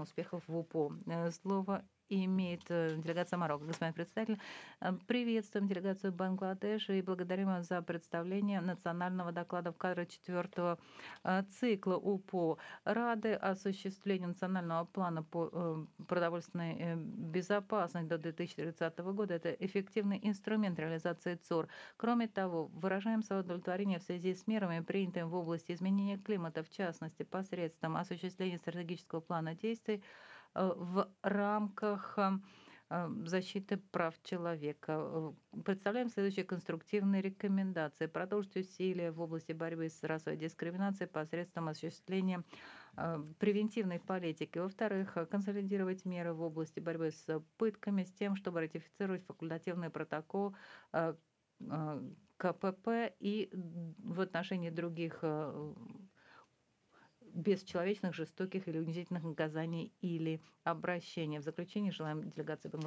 успехов в УПО. Слово имеет делегация Марокко. Господин председатель, приветствуем делегацию Бангладеша и благодарим вас за представление национального доклада в кадре четвертого цикла УПО. Рады осуществлению национального плана по продовольственной безопасности до 2030 года. Это эффективный инструмент реализации ЦОР. Кроме того, выражаем свое удовлетворение в связи с мерами, принятыми в области изменения климата, в частности, посредством осуществления стратегического плана действий в рамках защиты прав человека. Представляем следующие конструктивные рекомендации. Продолжить усилия в области борьбы с расовой дискриминацией посредством осуществления превентивной политики. Во-вторых, консолидировать меры в области борьбы с пытками с тем, чтобы ратифицировать факультативный протокол КПП и в отношении других бесчеловечных, жестоких или унизительных наказаний или обращений. В заключение желаем делегации